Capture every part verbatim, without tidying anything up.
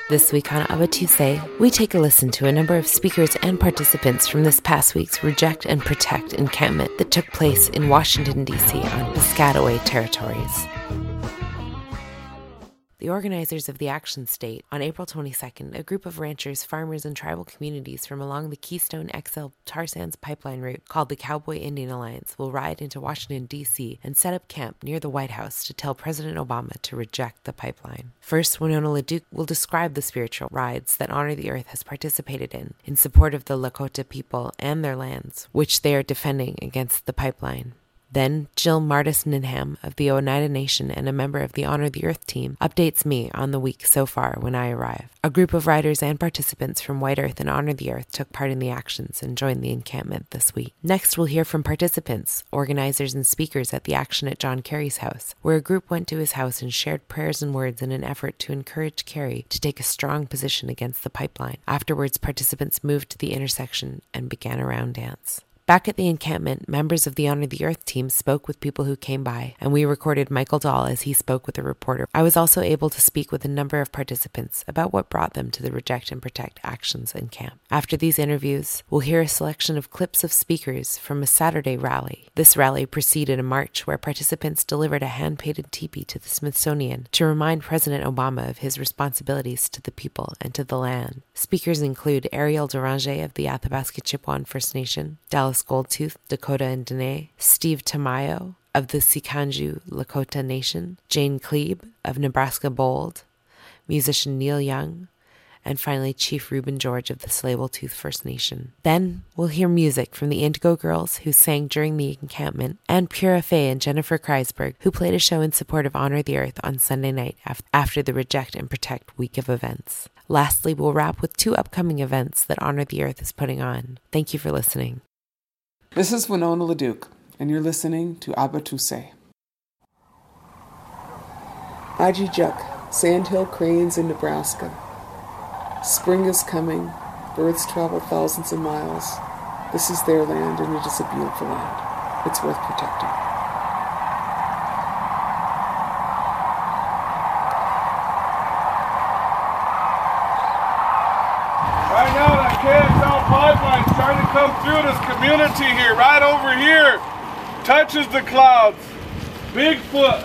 This week on Abba Tuesday, we take a listen to a number of speakers and participants from this past week's Reject and Protect encampment that took place in Washington, D C on Piscataway territories. The organizers of the action state, on April twenty-second, a group of ranchers, farmers, and tribal communities from along the Keystone X L tar sands pipeline route called the Cowboy Indian Alliance will ride into Washington, D C and set up camp near the White House to tell President Obama to reject the pipeline. First, Winona LaDuke will describe the spiritual rides that Honor the Earth has participated in, in support of the Lakota people and their lands, which they are defending against the pipeline. Then, Jill Martis-Ninham of the Oneida Nation and a member of the Honor the Earth team updates me on the week so far when I arrive. A group of riders and participants from White Earth and Honor the Earth took part in the actions and joined the encampment this week. Next, we'll hear from participants, organizers, and speakers at the action at John Kerry's house, where a group went to his house and shared prayers and words in an effort to encourage Kerry to take a strong position against the pipeline. Afterwards, participants moved to the intersection and began a round dance. Back at the encampment, members of the Honor the Earth team spoke with people who came by, and we recorded Michael Dahl as he spoke with a reporter. I was also able to speak with a number of participants about what brought them to the Reject and Protect actions in camp. After these interviews, we'll hear a selection of clips of speakers from a Saturday rally. This rally preceded a march where participants delivered a hand-painted teepee to the Smithsonian to remind President Obama of his responsibilities to the people and to the land. Speakers include Ariel Deranger of the Athabasca Chippewa First Nation, Dallas Goldtooth, Dakota and Dene, Steve Tamayo of the Sikanju Lakota Nation, Jane Klebe of Nebraska Bold, musician Neil Young, and finally Chief Reuben George of the Tsleil-Waututh First Nation. Then we'll hear music from the Indigo Girls, who sang during the encampment, and Pura Fay and Jennifer Kreisberg, who played a show in support of Honor the Earth on Sunday night after the Reject and Protect week of events. Lastly, we'll wrap with two upcoming events that Honor the Earth is putting on. Thank you for listening. This is Winona LaDuke, and you're listening to Abba Tuesday. Aji-Juk, Sandhill Cranes in Nebraska. Spring is coming. Birds travel thousands of miles. This is their land, and it is a beautiful land. It's worth protecting. Right now, that K X L pipeline is trying to come through this community here, right over here. Touches the clouds. Bigfoot.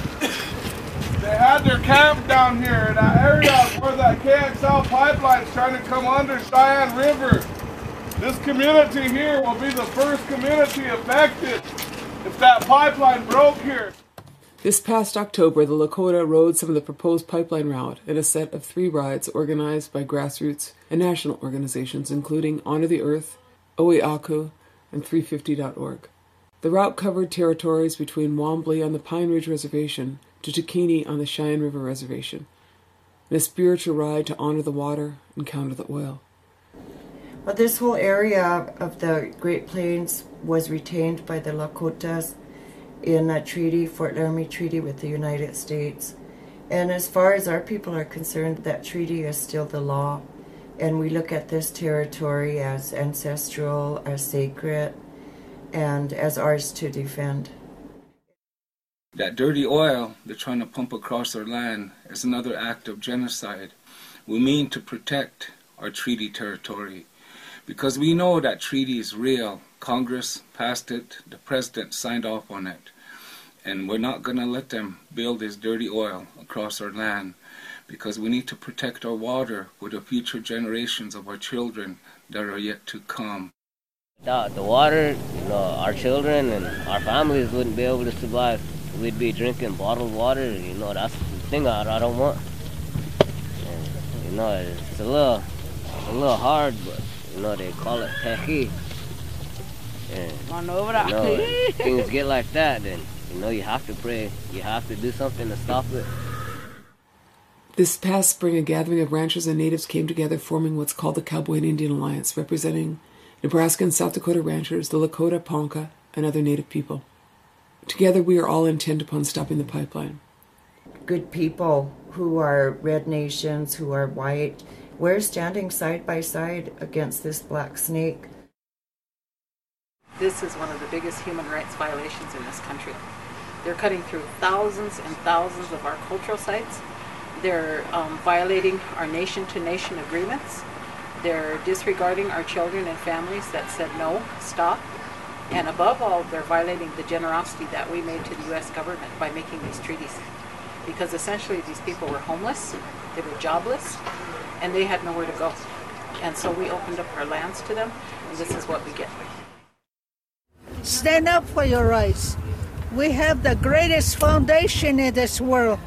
They had their camp down here in that area where that K X L pipeline is trying to come under Cheyenne River. This community here will be the first community affected if that pipeline broke here. This past October, the Lakota rode some of the proposed pipeline route in a set of three rides organized by grassroots and national organizations, including Honor the Earth, Oiaku, and three fifty dot org. The route covered territories between Wombly on the Pine Ridge Reservation to Takini on the Cheyenne River Reservation, and a spiritual ride to honor the water and counter the oil. Well, this whole area of the Great Plains was retained by the Lakotas in a treaty, Fort Laramie Treaty with the United States. And as far as our people are concerned, that treaty is still the law. And we look at this territory as ancestral, as sacred, and as ours to defend. That dirty oil they're trying to pump across our land is another act of genocide. We mean to protect our treaty territory because we know that treaty is real. Congress passed it, the president signed off on it, and we're not going to let them build this dirty oil across our land because we need to protect our water for the future generations of our children that are yet to come. The, the water, you know, our children and our families wouldn't be able to survive. We'd be drinking bottled water, you know, that's the thing I, I don't want. And, you know, it's a little, a little hard, but, you know, they call it techie. And, you know, things get like that, then, you know, you have to pray. You have to do something to stop it. This past spring, a gathering of ranchers and natives came together, forming what's called the Cowboy and Indian Alliance, representing Nebraska and South Dakota ranchers, the Lakota, Ponca, and other native people. Together, we are all intent upon stopping the pipeline. Good people who are red nations, who are white, we're standing side by side against this black snake. This is one of the biggest human rights violations in this country. They're cutting through thousands and thousands of our cultural sites. They're um, violating our nation-to-nation agreements. They're disregarding our children and families that said no, stop. And above all, they're violating the generosity that we made to the U S government by making these treaties. Because essentially these people were homeless, they were jobless, and they had nowhere to go. And so we opened up our lands to them, and this is what we get. Stand up for your rights. We have the greatest foundation in this world.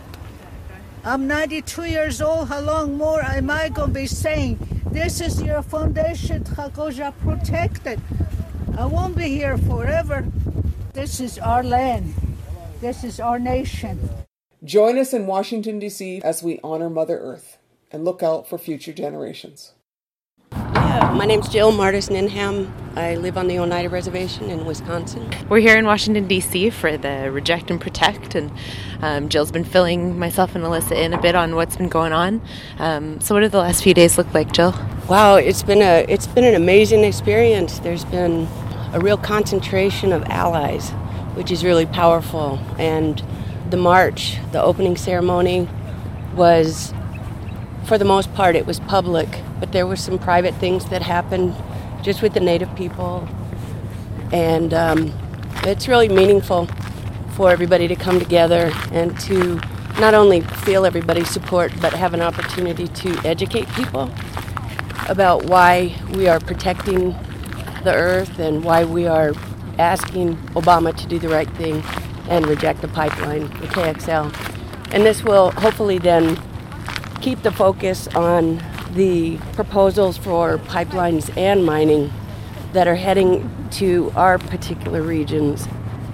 I'm ninety-two years old. How long more am I going to be saying, this is your foundation, Tlacoja, protected. I won't be here forever. This is our land. This is our nation. Join us in Washington, D C as we honor Mother Earth and look out for future generations. Yeah, my name's Jill Martis Ninham. I live on the Oneida Reservation in Wisconsin. We're here in Washington, D C for the Reject and Protect, and um, Jill's been filling myself and Alyssa in a bit on what's been going on. Um, so what have the last few days looked like, Jill? Wow, it's been a it's been an amazing experience. There's been a real concentration of allies, which is really powerful. And the march, the opening ceremony, was, for the most part, it was public, but there were some private things that happened just with the Native people. And um, it's really meaningful for everybody to come together and to not only feel everybody's support, but have an opportunity to educate people about why we are protecting the earth and why we are asking Obama to do the right thing and reject the pipeline, the K X L. And this will hopefully then keep the focus on the proposals for pipelines and mining that are heading to our particular regions,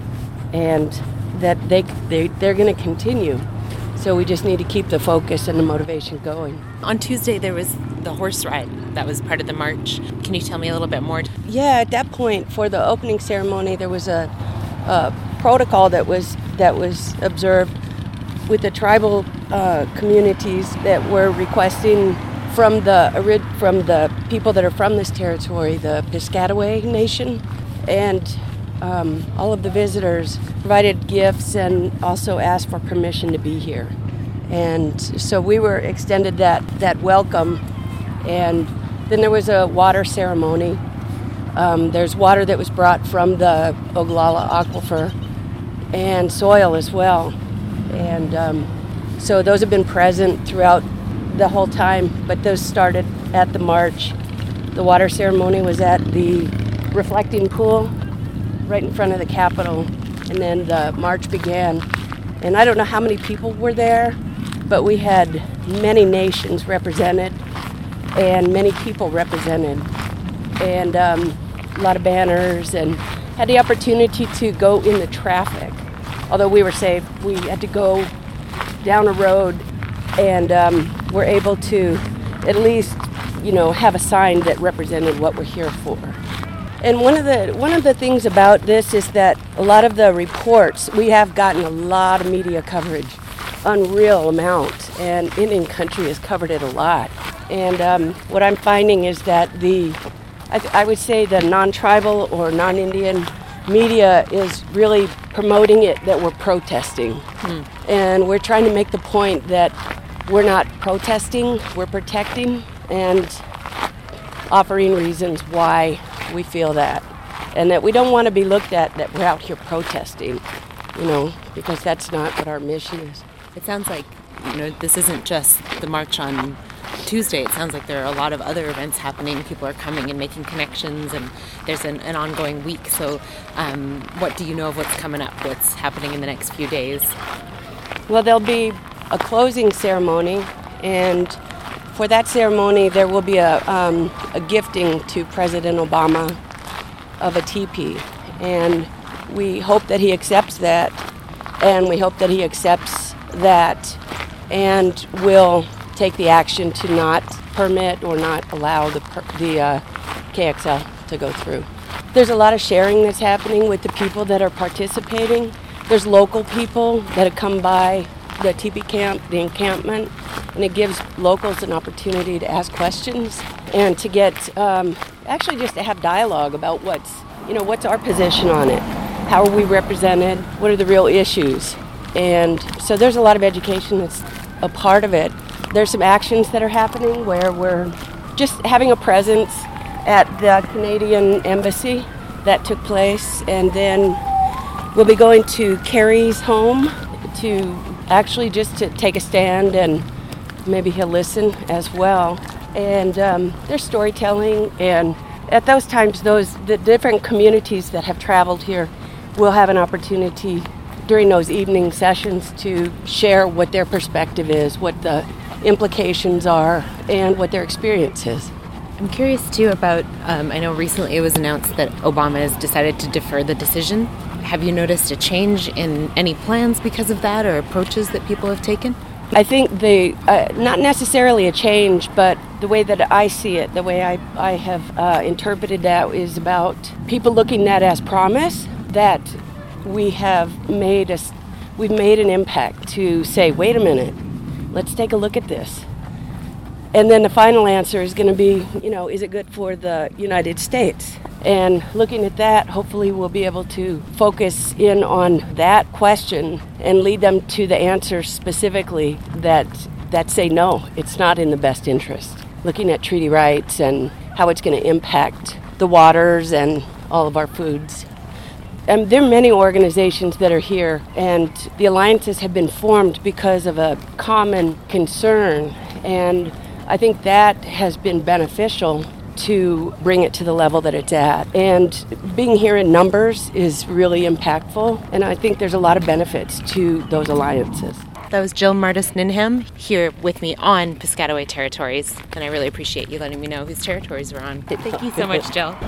and that they, they, they're going to continue. So we just need to keep the focus and the motivation going. On Tuesday, there was the horse ride that was part of the march. Can you tell me a little bit more? Yeah, at that point, for the opening ceremony, there was a, a protocol that was that was observed with the tribal uh, communities that were requesting from the from the people that are from this territory, the Piscataway Nation, and um, all of the visitors provided gifts and also asked for permission to be here. And so we were extended that, that welcome. And then there was a water ceremony. Um, there's water that was brought from the Oglala Aquifer and soil as well. And um, so those have been present throughout the whole time, but those started at the march. The water ceremony was at the reflecting pool right in front of the Capitol, and then the march began. And I don't know how many people were there, but we had many nations represented and many people represented, and um, a lot of banners, and had the opportunity to go in the traffic. Although we were safe, we had to go down a road, and um, were able to at least, you know, have a sign that represented what we're here for. And one of the one of the things about this is that a lot of the reports, we have gotten a lot of media coverage, unreal amount, and Indian Country has covered it a lot. And um, what I'm finding is that the, I, th- I would say the non-tribal or non-Indian media is really promoting it that we're protesting. Hmm. And we're trying to make the point that we're not protesting, we're protecting, and offering reasons why we feel that. And that we don't want to be looked at that we're out here protesting, you know, because that's not what our mission is. It sounds like, you know, this isn't just the march on Tuesday. It sounds like there are a lot of other events happening. People are coming and making connections, and there's an, an ongoing week. So um, what do you know of what's coming up, what's happening in the next few days? Well, there'll be a closing ceremony, and for that ceremony there will be a, um, a gifting to President Obama of a teepee, and we hope that he accepts that, and we hope that he accepts that and will take the action to not permit or not allow the, the uh, K X L to go through. There's a lot of sharing that's happening with the people that are participating. There's local people that have come by the teepee camp, the encampment, and it gives locals an opportunity to ask questions and to get, um, actually just to have dialogue about what's, you know, what's our position on it, how are we represented, what are the real issues. And so there's a lot of education that's a part of it. There's some actions that are happening where we're just having a presence at the Canadian Embassy that took place, and then we'll be going to Kerry's home to actually just to take a stand, and maybe he'll listen as well. And um, there's storytelling, and at those times, those the different communities that have traveled here will have an opportunity during those evening sessions to share what their perspective is, what the implications are, and what their experience is. I'm curious too about, um, I know recently it was announced that Obama has decided to defer the decision. Have you noticed a change in any plans because of that, or approaches that people have taken? I think the, uh, not necessarily a change, but the way that I see it, the way I, I have uh, interpreted that is about people looking at as promise that we have made a, we've made an impact to say, wait a minute, let's take a look at this. And then the final answer is going to be, you know, is it good for the United States? And looking at that, hopefully we'll be able to focus in on that question and lead them to the answers specifically that that say no, it's not in the best interest. Looking at treaty rights and how it's going to impact the waters and all of our foods. And there are many organizations that are here, and the alliances have been formed because of a common concern, and I think that has been beneficial to bring it to the level that it's at. And being here in numbers is really impactful, and I think there's a lot of benefits to those alliances. That was Jill Martis Ninham here with me on Piscataway territories, and I really appreciate you letting me know whose territories we're on. Thank you so much, Jill.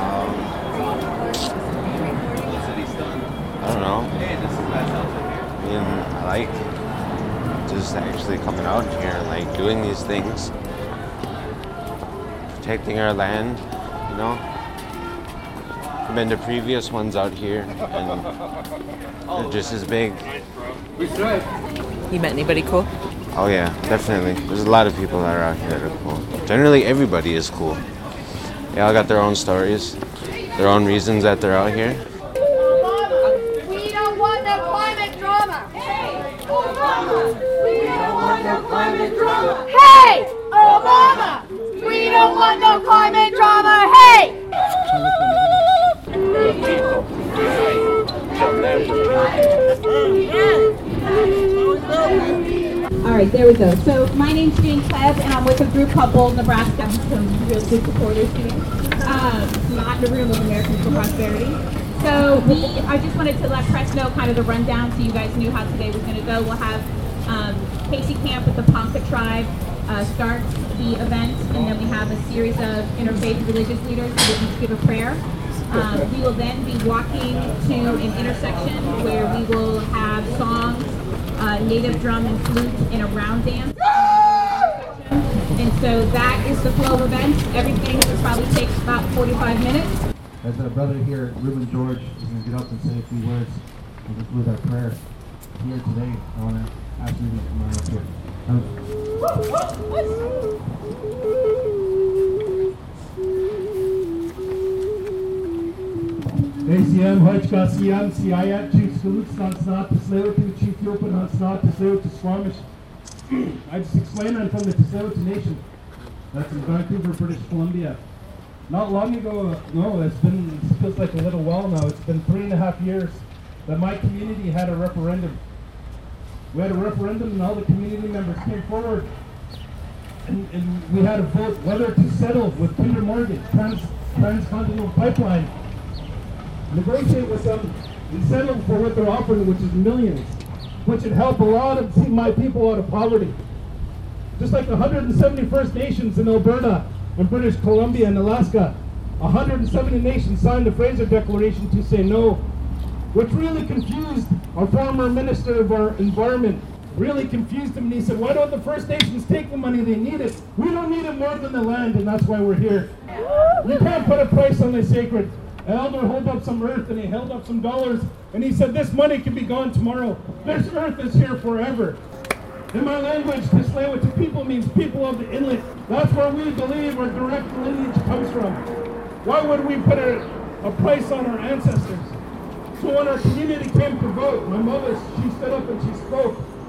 I don't know. I mean, I like just actually coming out here and like doing these things, protecting our land, you know. I've been to previous ones out here, and they're just as big. You met anybody cool? Oh yeah, definitely. There's a lot of people that are out here that are cool. Generally, everybody is cool. They all got their own stories, their own reasons that they're out here. We don't want no climate drama. Hey, Obama. We don't want no climate drama. Hey, Obama. We don't want no climate drama. Hey. All right, there we go. So my name's Jane Klebb, and I'm with a group called Bold Nebraska. I'm some real good supporters here. Um, not in the room of Americans for Prosperity. So we, I just wanted to let press know kind of the rundown so you guys knew how today was going to go. We'll have um, Casey Camp with the Ponca Tribe uh, starts the event, and then we have a series of interfaith religious leaders who will each give a prayer. Um, we will then be walking to an intersection where we will have songs, uh, native drum and flute, and a round dance. And so that is the flow of events. Everything will probably take about forty-five minutes. As our brother here, Ruben George, is going to get up and say a few words and conclude our prayer here today, I want to ask you to come on up here. A C M, Hojka, C M, C I A, Chief Salutes, Nansnat, Tislewit, Chief Yopan, Nansnat, Tislewit, Squamish. I just explained I'm from the Tislewit Nation. That's in Vancouver, British Columbia. Not long ago, no, it's been, it feels like a little while now. It's been three and a half years that my community had a referendum. We had a referendum and all the community members came forward and, and we had a vote whether to settle with Kinder Morgan, Trans, Transcontinental Pipeline. Negotiate with them and settle for what they're offering, which is millions, which would help a lot of my people out of poverty. Just like the one hundred seventy First Nations in Alberta and British Columbia and Alaska, one hundred seventy nations signed the Fraser Declaration to say no, which really confused our former Minister of our Environment, really confused him, and he said, why don't the First Nations take the money they need it? We don't need it more than the land, and that's why we're here. You can't put a price on the sacred. An elder held up some earth, and he held up some dollars, and he said, this money can be gone tomorrow. This earth is here forever. In my language, Tsleil-Waututh people means people of the inlet. That's where we believe our direct lineage comes from. Why would we put a, a price on our ancestors? So when our community came to vote, my mother, she stood up and she spoke.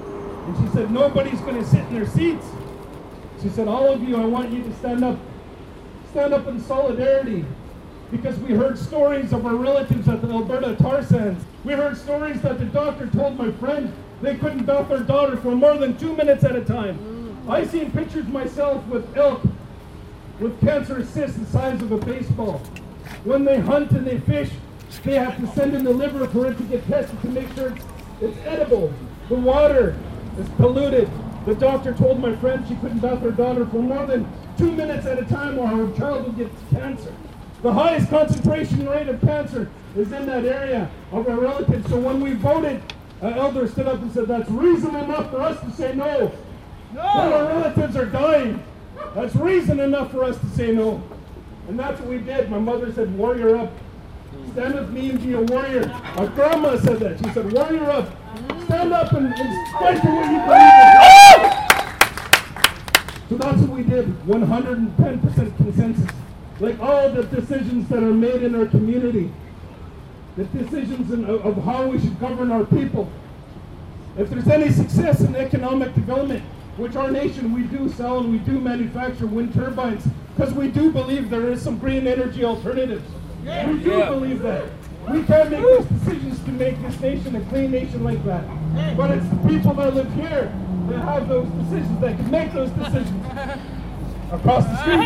And she said, nobody's going to sit in their seats. She said, all of you, I want you to stand up. Stand up in solidarity. Because we heard stories of our relatives at the Alberta tar sands. We heard stories that the doctor told my friend they couldn't bath their daughter for more than two minutes at a time. Mm. I seen pictures myself with elk with cancerous cysts the size of a baseball. When they hunt and they fish, they have to send in the liver for it to get tested to make sure it's, it's edible. The water is polluted. The doctor told my friend she couldn't bath her daughter for more than two minutes at a time or her child would get cancer. The highest concentration rate of cancer is in that area of our relatives. So when we voted, an elder stood up and said, that's reason enough for us to say no. No! When our relatives are dying, that's reason enough for us to say no. And that's what we did. My mother said, warrior up. Stand with me and be a warrior. Our grandma said that. She said, warrior up. Stand up and, and fight for what you believe in. So that's what we did. one hundred ten percent consensus. Like all the decisions that are made in our community, the decisions in, of, of how we should govern our people. If there's any success in economic development, which our nation, we do sell and we do manufacture wind turbines, because we do believe there is some green energy alternatives. Yeah. We do yeah. believe that. We can't make those decisions to make this nation a clean nation like that. But it's the people that live here that have those decisions, that can make those decisions. Across the street.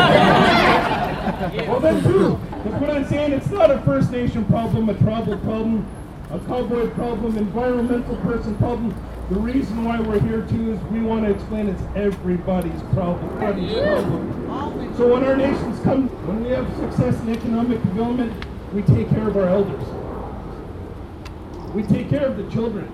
Well then too, that's what I'm saying, it's not a First Nation problem, a tribal problem, a cowboy problem, environmental person problem. The reason why we're here too is we want to explain it's everybody's problem. Everybody's problem. So when our nations come, when we have success in economic development, we take care of our elders. We take care of the children.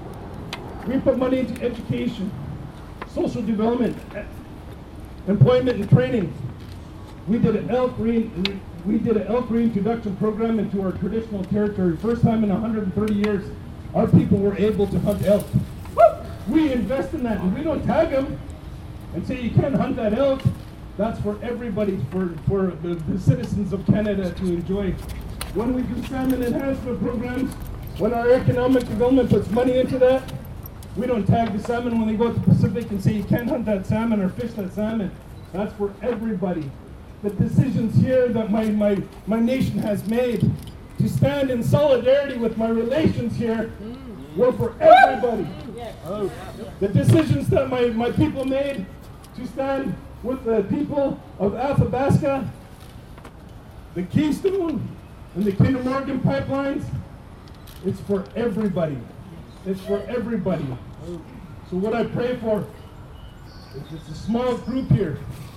We put money into education, social development, employment and training. We did an elk re we did an elk reintroduction program into our traditional territory. First time in one hundred thirty years, our people were able to hunt elk. We invest in that, and we don't tag them and say you can't hunt that elk. That's for everybody, for for the, the citizens of Canada to enjoy. When we do salmon enhancement programs, when our economic development puts money into that, we don't tag the salmon when they go to the Pacific and say you can't hunt that salmon or fish that salmon. That's for everybody. The decisions here that my, my, my nation has made to stand in solidarity with my relations here were for everybody. Oh. The decisions that my, my people made to stand with the people of Athabasca, the Keystone, and the Kinder Morgan pipelines, it's for everybody. It's for everybody. So what I pray for is it's a small group here.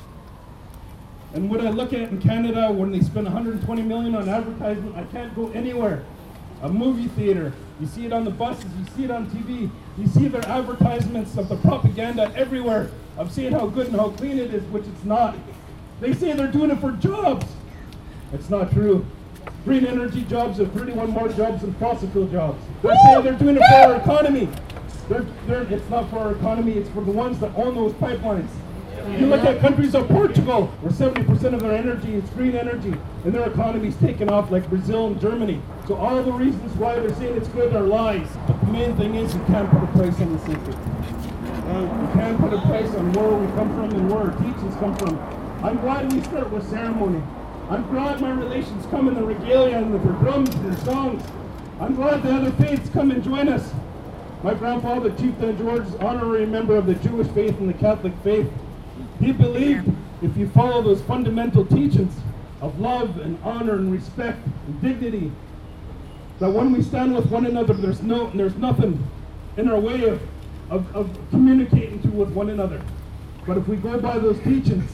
And what I look at in Canada, when they spend one hundred twenty million dollars on advertisement, I can't go anywhere. A movie theater, you see it on the buses, you see it on T V, you see their advertisements of the propaganda everywhere of saying how good and how clean it is, which it's not. They say they're doing it for jobs. It's not true. Green energy jobs are thirty-one more jobs than fossil fuel jobs. They're saying they're doing it for our economy. They're, they're, it's not for our economy, it's for the ones that own those pipelines. You look at countries like Portugal, where seventy percent of their energy is green energy, and their economy's taken off, like Brazil and Germany. So all the reasons why they're saying it's good are lies. But the main thing is you can't put a price on the safety. Uh, you can't put a price on where we come from and where our teachings come from. I'm glad we start with ceremony. I'm glad my relations come in the regalia and with their drums and their songs. I'm glad the other faiths come and join us. My grandfather, Chief Dan George, is honorary member of the Jewish faith and the Catholic faith. He believed if you follow those fundamental teachings of love and honor and respect and dignity, that when we stand with one another, there's no, there's nothing in our way of, of, of communicating to with one another. But if we go by those teachings,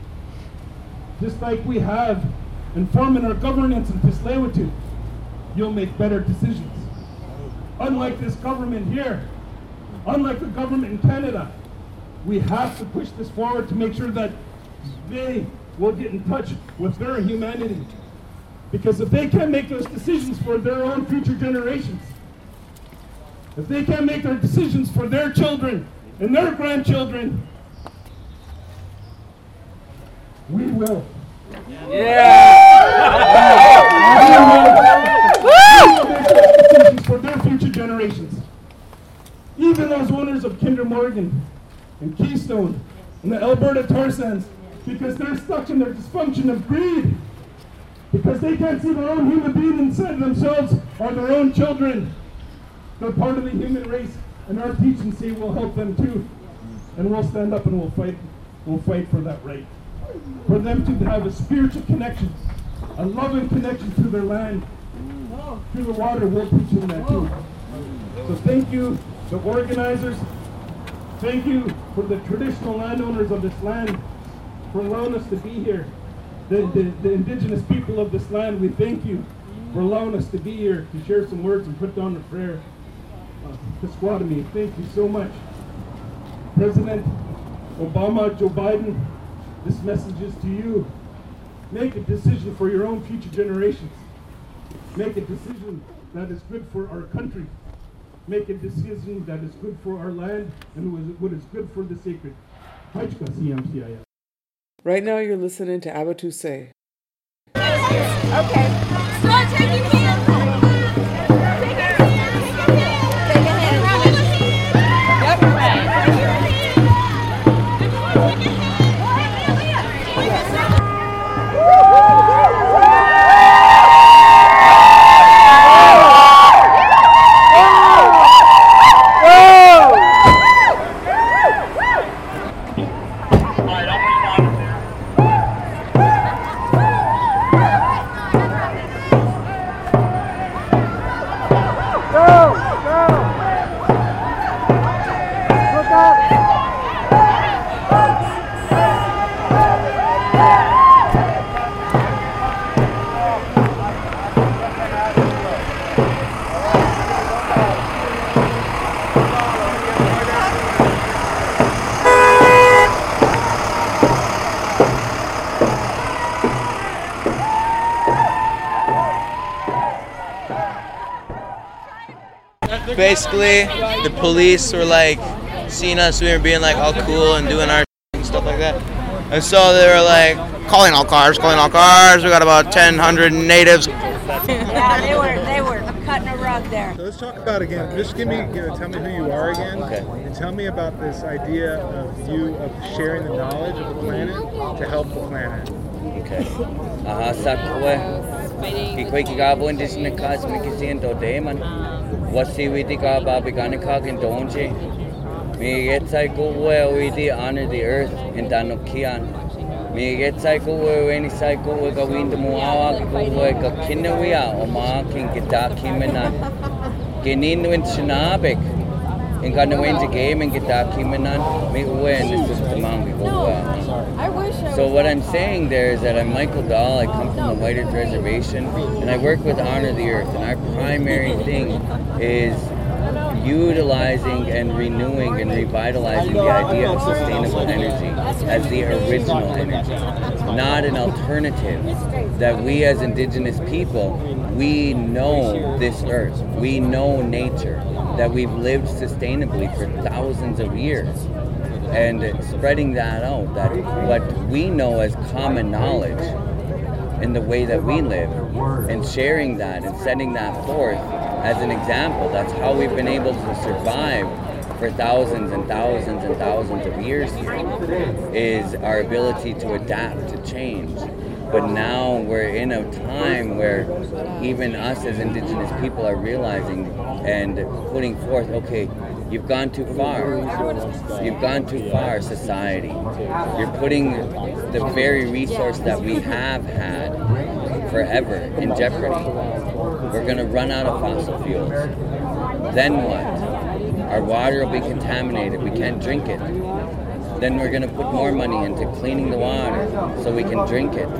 just like we have in forming our governance in Tsleil-Waututh, you'll make better decisions. Unlike this government here, unlike the government in Canada, we have to push this forward to make sure that they will get in touch with their humanity. Because if they can't make those decisions for their own future generations, if they can't make their decisions for their children and their grandchildren, we will. Yeah! We will make those decisions for their future generations. Even those owners of of Kinder Morgan and Keystone and the Alberta tar sands because they're stuck in their dysfunction of greed. Because they can't see their own human being inside themselves or their own children. They're part of the human race, and our teaching will help them too. And we'll stand up and we'll fight. We'll fight for that right. For them to have a spiritual connection, a loving connection to their land, to the water. We'll teach them that too. So thank you, the organizers. Thank you for the traditional landowners of this land for allowing us to be here. The, the, the indigenous people of this land, we thank you for allowing us to be here to share some words and put down a prayer. Uh, Pasquatami, thank you so much. President Obama, Joe Biden, this message is to you. Make a decision for your own future generations. Make a decision that is good for our country. Make a decision that is good for our land and what is good for the sacred. Right now you're listening to Abattoussaye. Okay. Start taking hands. Take a hand. Take a hand. Yep. Basically, the police were like seeing us, we were being like all cool and doing our and stuff like that. And so they were like, calling all cars, calling all cars. We got about ten hundred natives. Yeah, they were they were cutting a rug there. So let's talk about again. Just give me, you know, tell me who you are again, okay. And tell me about this idea of you of sharing the knowledge of the planet to help the planet. Okay. Aha, sakwe. Kikoi kikabo indisne kas mikisian do deman. Wasi witi ka babigani ka kindonje. Me get cycle where we di honor the earth in Danukian. Me get cycle where any cycle we go in the muawa we go kinawia o ma king gitaki menan. Genin win shinabik. In kana win the game and gitaki menan. Me win this is the mangi go. So what I'm saying there is that I'm Michael Dahl, I come from the White Earth Reservation, and I work with Honor the Earth, and our primary thing is utilizing and renewing and revitalizing the idea of sustainable energy as the original energy, not an alternative. That we as indigenous people, we know this earth, we know nature, that we've lived sustainably for thousands of years. And spreading that out, that what we know as common knowledge in the way that we live, and sharing that and setting that forth as an example, that's how we've been able to survive for thousands and thousands and thousands of years here, is our ability to adapt, to change. But now we're in a time where even us as indigenous people are realizing and putting forth, okay, you've gone too far. You've gone too far, society. You're putting the very resource that we have had forever in jeopardy. We're going to run out of fossil fuels. Then what? Our water will be contaminated. We can't drink it. Then we're going to put more money into cleaning the water so we can drink it.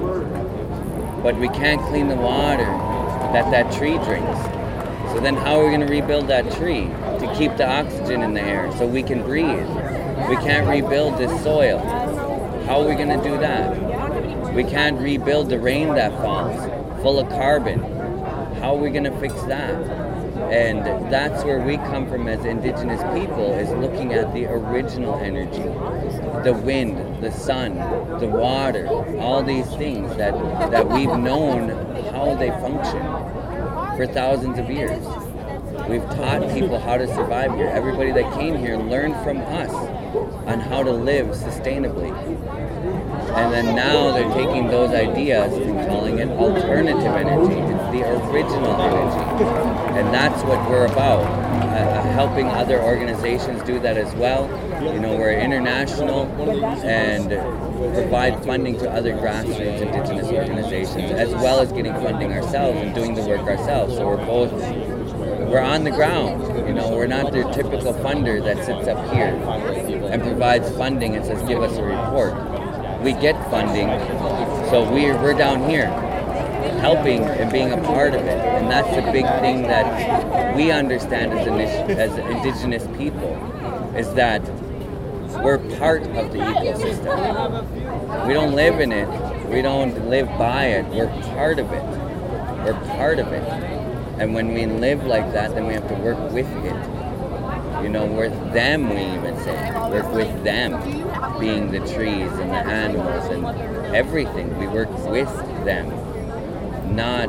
But we can't clean the water that that tree drinks. So then how are we going to rebuild that tree to keep the oxygen in the air so we can breathe? We can't rebuild this soil. How are we going to do that? We can't rebuild the rain that falls full of carbon. How are we going to fix that? And that's where we come from as indigenous people, is looking at the original energy. The wind, the sun, the water, all these things that, that we've known how they function for thousands of years. We've taught people how to survive here. Everybody that came here learned from us on how to live sustainably. And then now they're taking those ideas and calling it alternative energy. It's the original energy. And that's what we're about, uh, helping other organizations do that as well. You know, we're international and provide funding to other grassroots indigenous organizations, as well as getting funding ourselves and doing the work ourselves. So we're both, we're on the ground. You know, we're not the typical funder that sits up here and provides funding and says, give us a report. We get funding, so we're, we're down here helping and being a part of it. And that's the big thing that we understand as, initi- as indigenous people, is that we're part of the ecosystem. We don't live in it. We don't live by it. We're part of it. We're part of it. And when we live like that, then we have to work with it. You know, we're them, we even say. Work with them, being the trees and the animals and everything. We work with them, not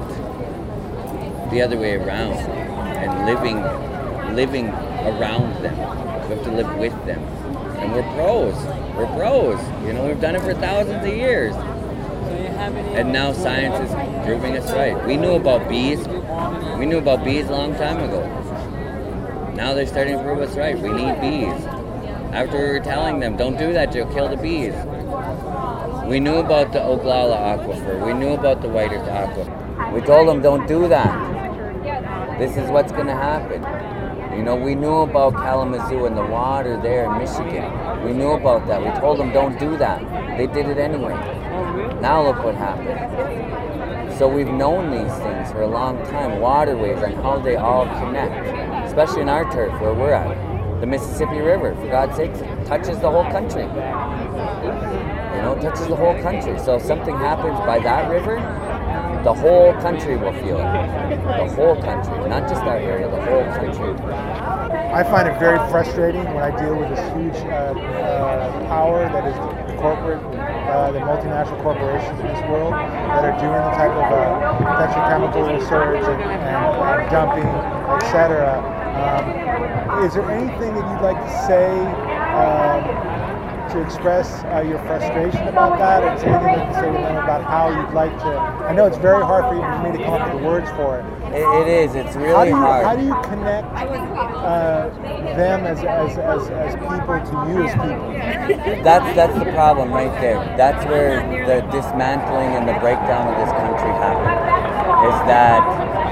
the other way around. And living, living around them. We have to live with them. And we're pros. We're pros. You know, we've done it for thousands of years. And now science is proving us right. We knew about bees. We knew about bees a long time ago. Now they're starting to prove us right. We need bees. After we were telling them, don't do that, you'll kill the bees. We knew about the Oglala Aquifer. We knew about the White Earth Aquifer. We told them, don't do that. This is what's going to happen. You know, we knew about Kalamazoo and the water there in Michigan. We knew about that. We told them, don't do that. They did it anyway. Now look what happened. So we've known these things for a long time, waterways and how they all connect, especially in our turf where we're at. The Mississippi River, for God's sake, touches the whole country. You know, it touches the whole country. So if something happens by that river, the whole country will feel it. The whole country, not just our area, the whole country. I find it very frustrating when I deal with this huge uh, uh, power that is the corporate, uh, the multinational corporations in this world that are doing the type of uh, petrochemical research and, and uh, dumping, et cetera. Um, is there anything that you'd like to say um, to express uh, your frustration about that, or is there anything you can say to them about how you'd like to? I know it's very hard for you for me to come up with the words for it. It, it is. It's really how do you, hard. How do you connect uh, them as, as, as, as people to you as people? That's that's the problem right there. That's where the dismantling and the breakdown of this country happens. Is that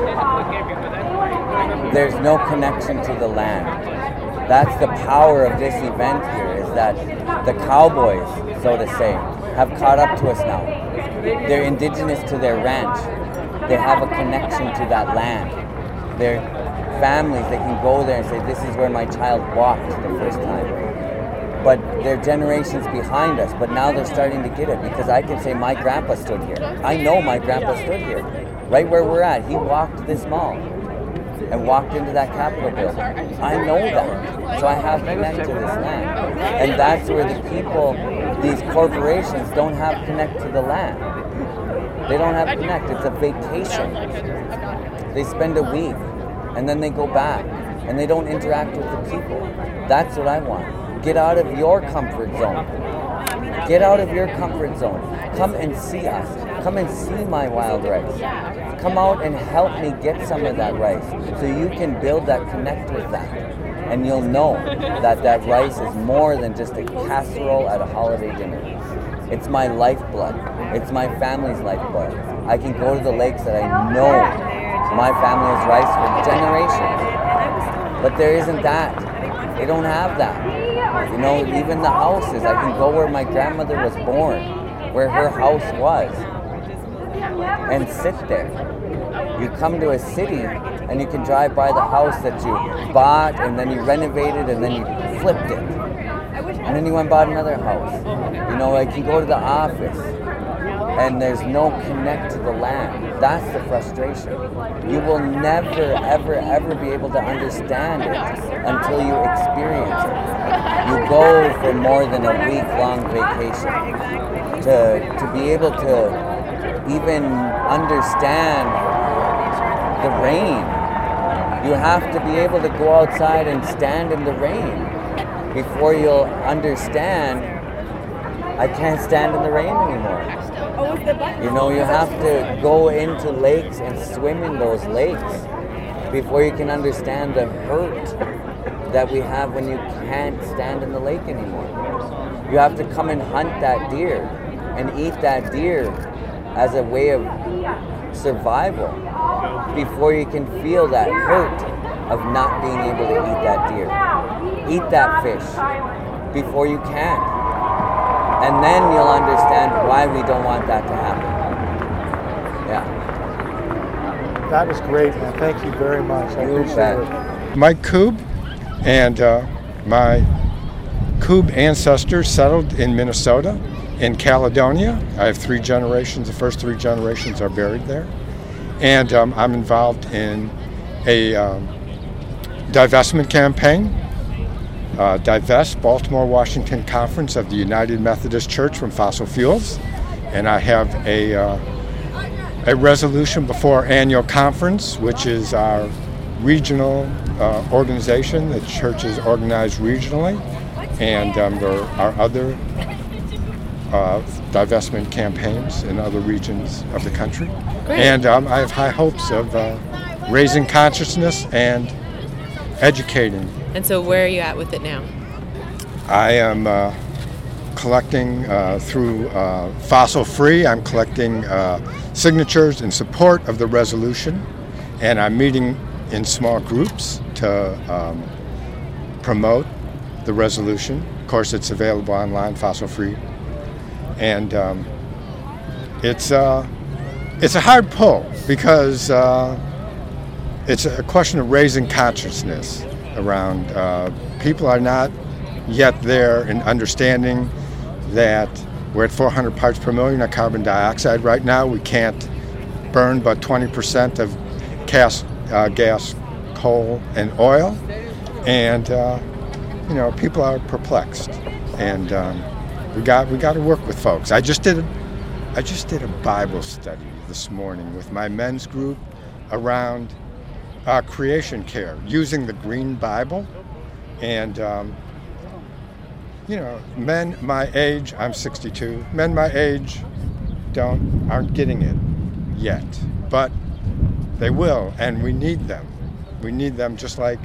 there's no connection to the land. That's the power of this event here, is that the cowboys, so to say, have caught up to us now. They're indigenous to their ranch. They have a connection to that land. Their families, they can go there and say, this is where my child walked the first time. But they're generations behind us, but now they're starting to get it, because I can say my grandpa stood here. I know my grandpa stood here. Right where we're at, he walked this mall and walked into that Capitol building. I know that. So I have connect to this land. And that's where the people, these corporations, don't have connect to the land. They don't have connect. It's a vacation. They spend a week and then they go back and they don't interact with the people. That's what I want. Get out of your comfort zone. Get out of your comfort zone. Come and see us. Come and see my wild rice. Come out and help me get some of that rice so you can build that connect with that. And you'll know that that rice is more than just a casserole at a holiday dinner. It's my lifeblood. It's my family's lifeblood. I can go to the lakes that I know my family has rice for generations. But there isn't that. They don't have that. You know, even the houses, I can go where my grandmother was born, where her house was, and sit there. You come to a city and you can drive by the house that you bought and then you renovated and then you flipped it. And then you went and bought another house. You know, like you go to the office and there's no connect to the land. That's the frustration. You will never, ever, ever be able to understand it until you experience it. You go for more than a week-long vacation to, to be able to even understand the rain. You have to be able to go outside and stand in the rain before you'll understand I can't stand in the rain anymore. You know, you have to go into lakes and swim in those lakes before you can understand the hurt that we have when you can't stand in the lake anymore. You have to come and hunt that deer and eat that deer as a way of survival before you can feel that hurt of not being able to eat that deer. Eat that fish before you can. And then you'll understand why we don't want that to happen. Yeah. That was great, man. Thank you very much. I You appreciate bet. it. Mike Koob, and uh, my Koob ancestors settled in Minnesota, in Caledonia. I have three generations. The first three generations are buried there. And um, I'm involved in a um, divestment campaign. Uh, Divest, Baltimore, Washington Conference of the United Methodist Church from fossil fuels. And I have a, uh, a resolution before our annual conference, which is our regional uh, organization. The church is organized regionally. And um, there are other uh, divestment campaigns in other regions of the country. Great. And um, I have high hopes of uh, raising consciousness and educating. And so where are you at with it now? I am uh, collecting uh, through uh, Fossil Free. I'm collecting uh, signatures in support of the resolution, and I'm meeting in small groups to um, promote the resolution. Of course, it's available online, Fossil Free, and um, it's uh, it's a hard pull because uh, it's a question of raising consciousness around. Uh, people are not yet there in understanding that we're at four hundred parts per million of carbon dioxide right now. We can't burn but twenty percent of gas, uh, gas, coal, and oil, and uh, you know, people are perplexed, and um, we got we got to work with folks. I just did a, I just did a Bible study this morning with my men's group around uh, creation care using the Green Bible, and um, you know, men my age, I'm sixty-two. Men my age don't aren't getting it yet, but they will, and we need them. We need them just like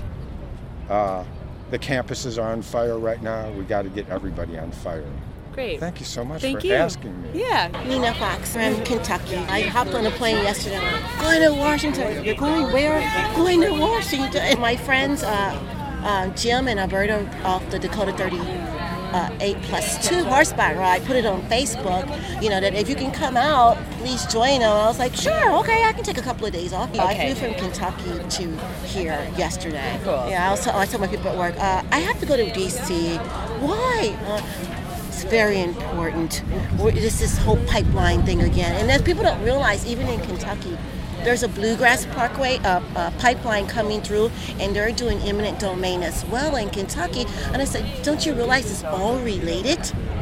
uh, the campuses are on fire right now. We got to get everybody on fire. Great. Thank you so much Thank for you. asking me. Yeah. Nina Fox from Kentucky. I hopped on a plane yesterday. Going to Washington. You're going where? Going to Washington. And my friends, uh, uh, Jim and Alberto off the Dakota thirty. Uh, eight plus two horseback ride, put it on Facebook, you know, that if you can come out, please join them. I was like, sure, okay, I can take a couple of days off. Okay. I flew from Kentucky to here yesterday. Cool. Yeah, I, was, I told my people at work, uh, I have to go to D C. Why? Uh, it's very important. It's this whole pipeline thing again. And as people don't realize, even in Kentucky, there's a Bluegrass Parkway uh, uh, pipeline coming through, and they're doing eminent domain as well in Kentucky. And I said, don't you realize it's all related?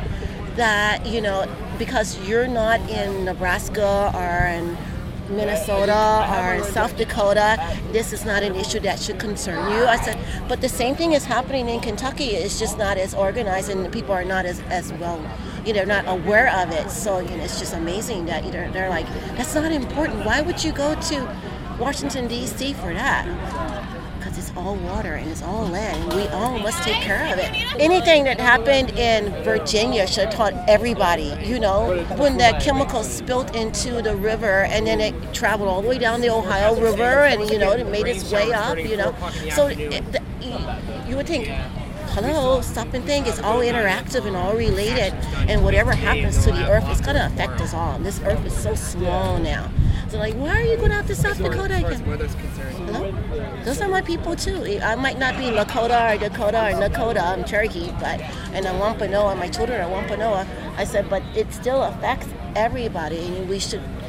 That, you know, because you're not in Nebraska or in Minnesota or in South Dakota, this is not an issue that should concern you. I said, but the same thing is happening in Kentucky. It's just not as organized, and people are not as, as well, you know, not aware of it. So, you know, it's just amazing that, you know, they're like, that's not important. Why would you go to Washington, D C for that? Because it's all water and it's all land, and we all must take care of it. Anything that happened in Virginia should have taught everybody, you know, when that chemical spilled into the river and then it traveled all the way down the Ohio River and, you know, it made its way up, you know. So it, you would think, hello, stop and think. It's all interactive and all related, and whatever happens to the earth is going to affect us all. This earth is so small now. So like, why are you going out to South Dakota again? Hello? Those are my people too. I might not be Lakota or Dakota or Nakota, I'm Cherokee, but, and I'm Wampanoag, my children are Wampanoag. I said, but it still affects everybody, and we should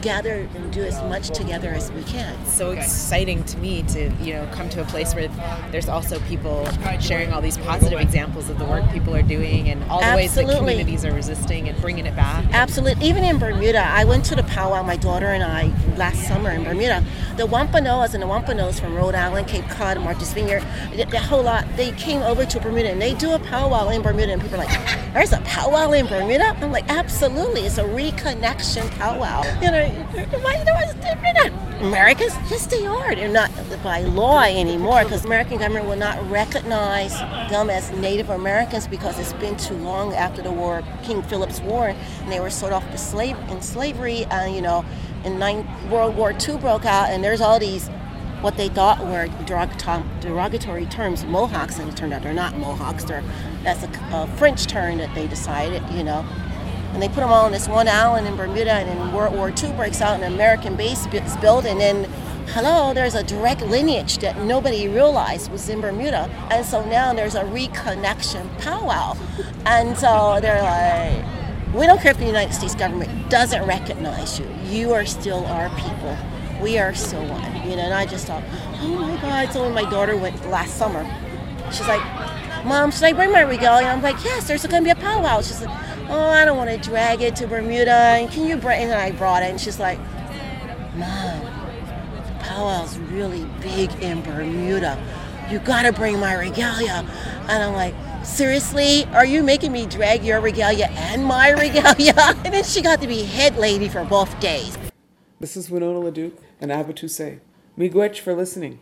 gather and do as much together as we can. It's so exciting to me to, you know, come to a place where there's also people sharing all these positive examples of the work people are doing and all the Absolutely. ways that communities are resisting and bringing it back. Absolutely. Even in Bermuda, I went to the powwow, my daughter and I, last summer in Bermuda. The Wampanoags and the Wampanoags from Rhode Island, Cape Cod, Martha's Vineyard, the, the whole lot, they came over to Bermuda and they do a powwow in Bermuda, and people are like, there's a powwow in Bermuda? I'm like, absolutely. It's a reconnection powwow. You know, why they're not Americans? Yes, they are. They're not by law anymore, because American government will not recognize them as Native Americans because it's been too long after the war, King Philip's War, and they were sold off to slave in slavery. Uh, you know, in nine, World War Two broke out, and there's all these what they thought were derogatory terms, Mohawks, and it turned out they're not Mohawks. They're that's a, a French term that they decided, you know. And they put them all on this one island in Bermuda, and then World War Two breaks out, and an American base is built, and then, hello, there's a direct lineage that nobody realized was in Bermuda. And so now there's a reconnection powwow. And so they're like, we don't care if the United States government doesn't recognize you. You are still our people. We are still one. You know, and I just thought, oh my God. So when my daughter went last summer, she's like, Mom, should I bring my regalia? I'm like, yes, there's going to be a powwow. She's like, oh, I don't want to drag it to Bermuda. And can you bring it? And I brought it. And she's like, Mom, the powwow's really big in Bermuda. You got to bring my regalia. And I'm like, seriously? Are you making me drag your regalia and my regalia? And then she got to be head lady for both days. This is Winona LaDuke and Abba-Tusay. Miigwech for listening.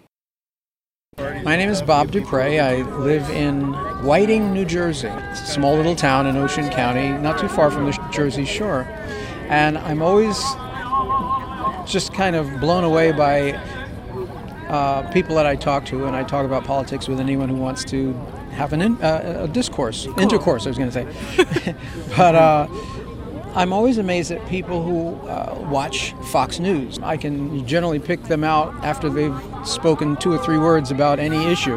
My name is Bob Dupre. I live in Whiting, New Jersey. It's a small little town in Ocean County, not too far from the Jersey Shore. And I'm always just kind of blown away by uh, people that I talk to, and I talk about politics with anyone who wants to have an in, uh, a discourse, cool. intercourse, I was going to say. but uh, I'm always amazed at people who uh, watch Fox News. I can generally pick them out after they've spoken two or three words about any issue.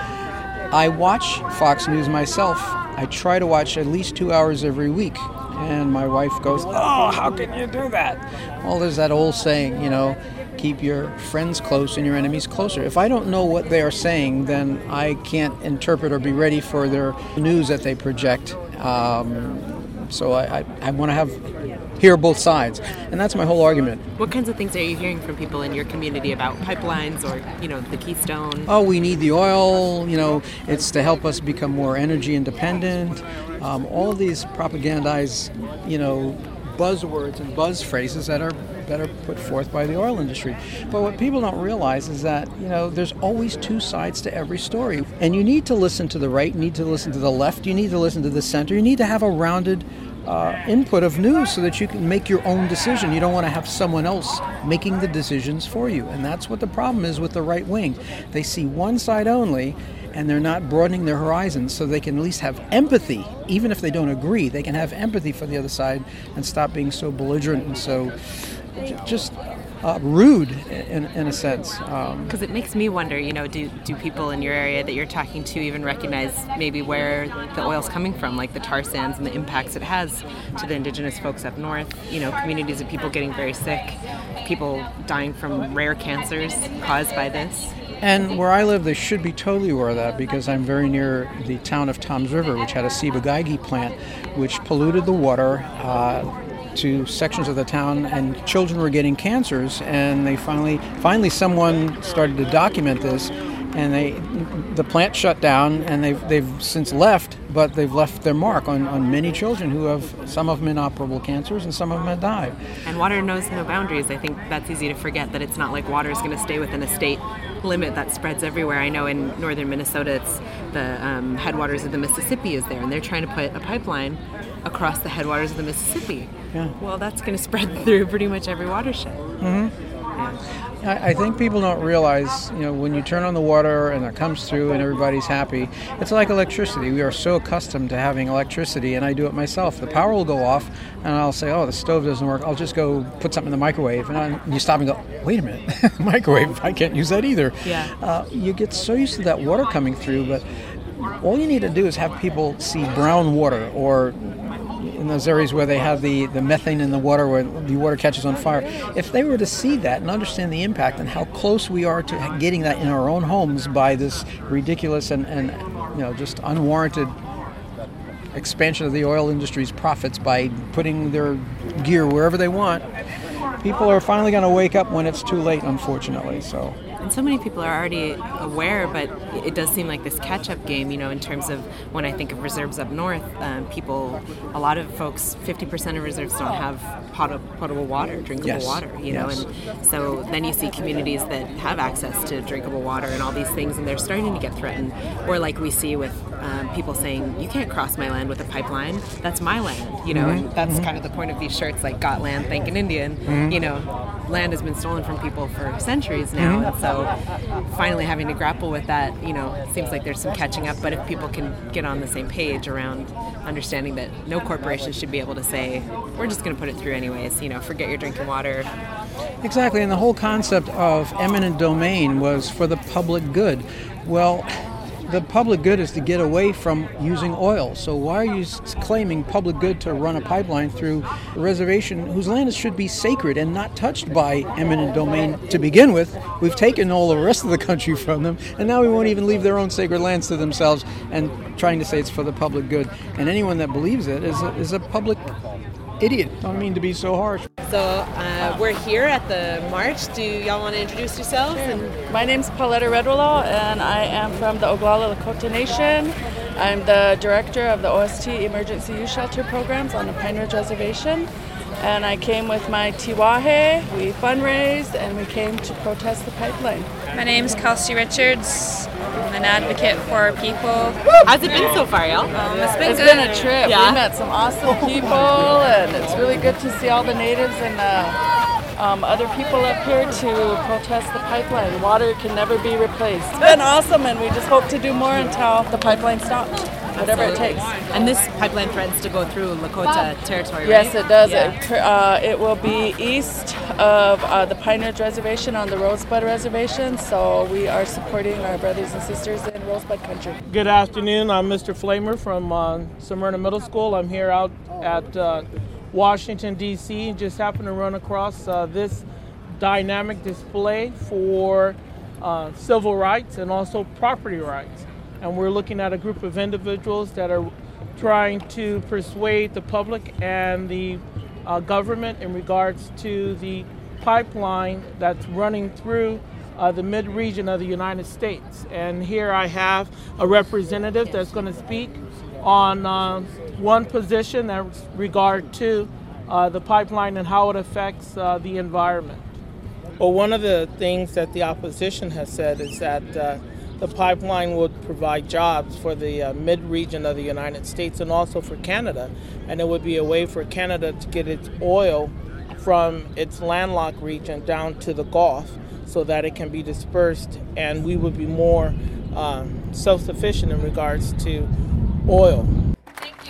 I watch Fox News myself. I try to watch at least two hours every week. And my wife goes, oh, how can you do that? Well, there's that old saying, you know, keep your friends close and your enemies closer. If I don't know what they are saying, then I can't interpret or be ready for their news that they project. Um, So I, I, I want to have hear both sides, and that's my whole argument. What kinds of things are you hearing from people in your community about pipelines or, you know, the Keystone? Oh, we need the oil, you know, it's to help us become more energy independent. Um, all of these propagandized, you know, buzzwords and buzz phrases that are that are put forth by the oil industry. But what people don't realize is that, you know, there's always two sides to every story. And you need to listen to the right, you need to listen to the left, you need to listen to the center, you need to have a rounded uh, input of news so that you can make your own decision. You don't want to have someone else making the decisions for you. And that's what the problem is with the right wing. They see one side only, and they're not broadening their horizons so they can at least have empathy. Even if they don't agree, they can have empathy for the other side and stop being so belligerent and so j- just uh, rude in, in a sense. Because um, it makes me wonder, you know, do, do people in your area that you're talking to even recognize maybe where the oil's coming from, like the tar sands and the impacts it has to the indigenous folks up north, you know, communities of people getting very sick, people dying from rare cancers caused by this? And where I live, they should be totally aware of that because I'm very near the town of Toms River, which had a Ciba-Geigy plant, which polluted the water uh, to sections of the town, and children were getting cancers. And they finally, finally, someone started to document this, and they, the plant shut down, and they've they've since left, but they've left their mark on, on many children who have, some of them inoperable cancers, and some of them have died. And water knows no boundaries. I think that's easy to forget, that it's not like water is going to stay within a state limit that spreads everywhere. I know in northern Minnesota, it's the um, headwaters of the Mississippi is there, and they're trying to put a pipeline across the headwaters of the Mississippi. Yeah. Well, that's going to spread through pretty much every watershed. Mm-hmm. Yeah. I, I think people don't realize, you know, when you turn on the water and it comes through and everybody's happy, it's like electricity. We are so accustomed to having electricity, and I do it myself. The power will go off, and I'll say, oh, the stove doesn't work. I'll just go put something in the microwave. And I, you stop and go, wait a minute, microwave, I can't use that either. Yeah. Uh, you get so used to that water coming through, but all you need to do is have people see brown water, or in those areas where they have the, the methane in the water, where the water catches on fire. If they were to see that and understand the impact and how close we are to getting that in our own homes by this ridiculous and, and you know, just unwarranted expansion of the oil industry's profits by putting their gear wherever they want, people are finally going to wake up when it's too late, unfortunately. So. And so many people are already aware, but it does seem like this catch-up game, you know, in terms of when I think of reserves up north, um, people, a lot of folks, fifty percent of reserves don't have pot- potable water, drinkable yes. water, you know, yes. and so then you see communities that have access to drinkable water and all these things, and they're starting to get threatened. Or like we see with um, people saying, you can't cross my land with a pipeline, that's my land, you know, mm-hmm. and that's mm-hmm. kind of the point of these shirts, like got land, thank an Indian, mm-hmm. you know, land has been stolen from people for centuries now, mm-hmm. and so finally having to grapple with that, you know, seems like there's some catching up, but if people can get on the same page around understanding that no corporation should be able to say, we're just going to put it through anyways, you know, forget your drinking water. Exactly, and the whole concept of eminent domain was for the public good. Well, the public good is to get away from using oil. So why are you claiming public good to run a pipeline through a reservation whose land should be sacred and not touched by eminent domain to begin with? We've taken all the rest of the country from them, and now we won't even leave their own sacred lands to themselves and trying to say it's for the public good. And anyone that believes it is a, is a public idiot. Don't mean to be so harsh. So uh, we're here at the march. Do y'all want to introduce yourselves? And my name's Pauletta Redwall, and I am from the Oglala Lakota Nation. I'm the director of the O S T Emergency Youth Shelter Programs on the Pine Ridge Reservation. And I came with my tiwahe, we fundraised, and we came to protest the pipeline. My name's Kelsey Richards. I'm an advocate for people. How's it been so far, y'all? Um, it's been, it's been a trip. Yeah. We met some awesome people, and it's really good to see all the natives and uh, um, other people up here to protest the pipeline. Water can never be replaced. It's been awesome, and we just hope to do more until the pipeline stops. Whatever Absolutely. it takes. And this pipeline threatens to go through Lakota territory, right? Yes, it does. Yeah. It, uh, it will be east of uh, the Pine Ridge Reservation on the Rosebud Reservation, so we are supporting our brothers and sisters in Rosebud country. Good afternoon. I'm Mister Flamer from uh, Smyrna Middle School. I'm here out at uh, Washington, D C Just happened to run across uh, this dynamic display for uh, civil rights and also property rights. And we're looking at a group of individuals that are trying to persuade the public and the uh, government in regards to the pipeline that's running through uh, the mid-region of the United States. And here I have a representative that's going to speak on uh, one position that's regard to uh, the pipeline and how it affects uh, the environment. Well, one of the things that the opposition has said is that uh, the pipeline would provide jobs for the uh, mid-region of the United States and also for Canada. And it would be a way for Canada to get its oil from its landlocked region down to the Gulf so that it can be dispersed and we would be more um, self-sufficient in regards to oil. Thank you.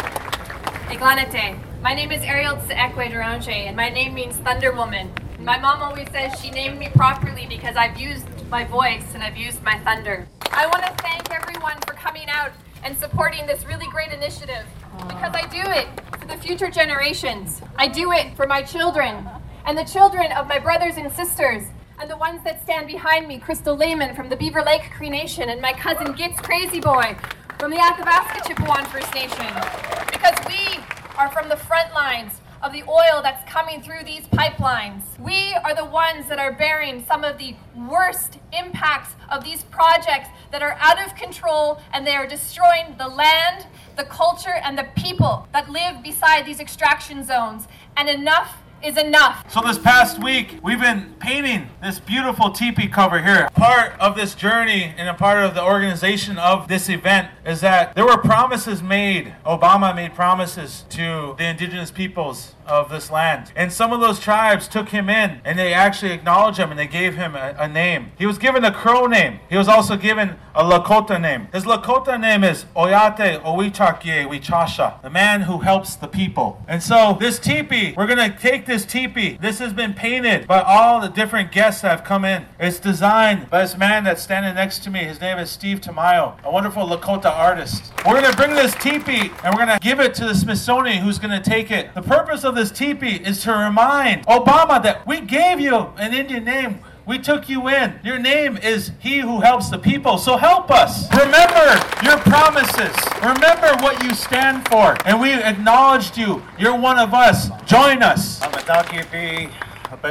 Iglanate. My name is Ariel Tsekwe Duranje, and my name means Thunder Woman. My mom always says she named me properly because I've used my voice and I've used my thunder. I want to thank everyone for coming out and supporting this really great initiative because I do it for the future generations. I do it for my children and the children of my brothers and sisters and the ones that stand behind me, Crystal Lehman from the Beaver Lake Cree Nation and my cousin Gitz Crazy Boy from the Athabasca Chippewan First Nation, because we are from the front lines of the oil that's coming through these pipelines. We are the ones that are bearing some of the worst impacts of these projects that are out of control, and they are destroying the land, the culture, and the people that live beside these extraction zones. And enough is enough. So this past week, we've been painting this beautiful teepee cover here. Part of this journey and a part of the organization of this event is that there were promises made. Obama made promises to the indigenous peoples of this land. And some of those tribes took him in and they actually acknowledged him and they gave him a, a name. He was given a Crow name. He was also given a Lakota name. His Lakota name is Oyate Owichakie Wichasha, the man who helps the people. And so this teepee, we're going to take take this teepee. This has been painted by all the different guests that have come in. It's designed by this man that's standing next to me. His name is Steve Tamayo, a wonderful Lakota artist. We're going to bring this teepee and we're going to give it to the Smithsonian, who's going to take it. The purpose of this teepee is to remind Obama that we gave you an Indian name. We took you in. Your name is He Who Helps the People. So help us. Remember your promises. Remember what you stand for. And we acknowledged you. You're one of us. Join us. I